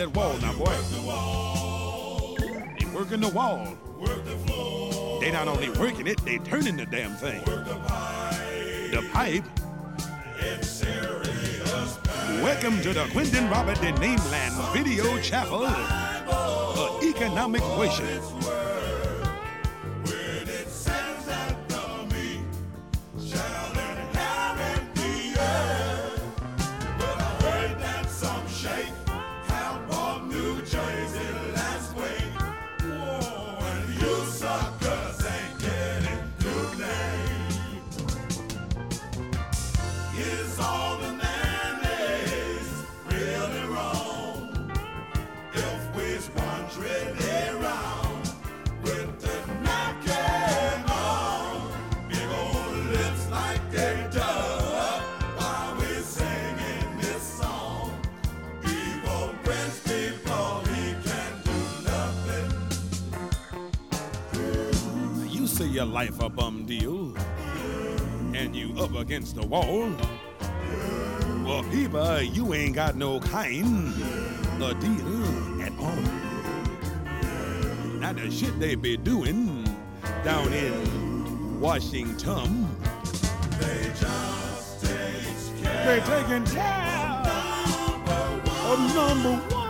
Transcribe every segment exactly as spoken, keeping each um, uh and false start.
that wall now, boy. They working the wall. They not only working it, they turning the damn thing. The pipe. Welcome to the Quentin Robert de Nameland Video Chapel, an economic worship. Your life a bum deal, and you up against the wall. Well, people, you ain't got no kind of deal at all. Now the shit they be doing down in Washington, they just take care. They taking care of number one.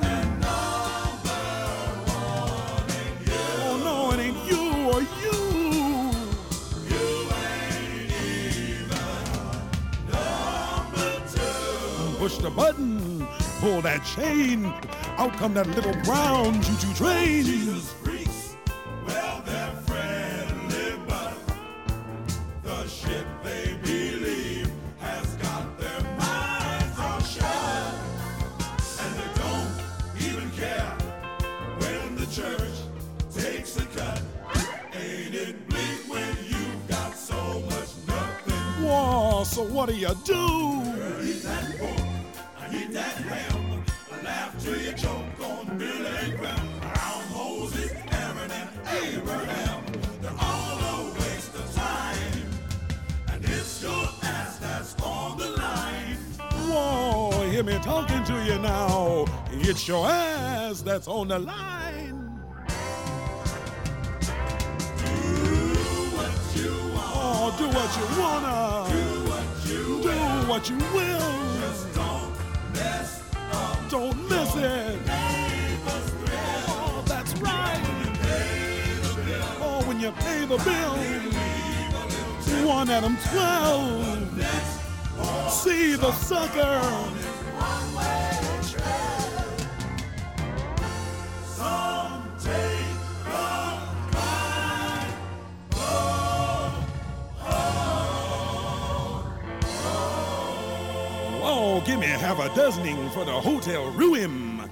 Oh no, it ain't you or you. Push the button, pull that chain, out come that little brown choo-choo train. Jesus freaks, well they're friendly, but the shit they believe has got their minds all shut, and they don't even care when the church takes a cut. Ain't it bleak when you've got so much nothing? Whoa, so what do you do? Eat that pork. Eat that ham, laugh till you choke on Billy and Graham. Around Moses, Aaron, and Abraham. They're all a waste of time, and it's your ass that's on the line. Whoa, hear me talking to you now. It's your ass that's on the line. Do what you want. Oh, do what you wanna. Do what you do will. Do what you will. Just don't mess up. Don't miss it. Oh, that's right. Oh, when you pay the bill, one at them twelve. See the sucker. Some take the ride. Oh, oh, oh. Oh, give me half a dozening for the Hotel Ruin.